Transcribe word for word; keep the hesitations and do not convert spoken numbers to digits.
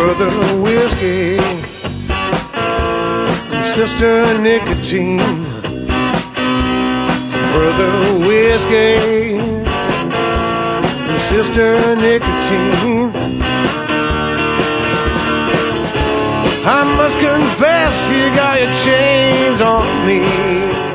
Brother Whiskey, Sister Nicotine. Brother Whiskey, Sister Nicotine. I must confess, you got your chains on me.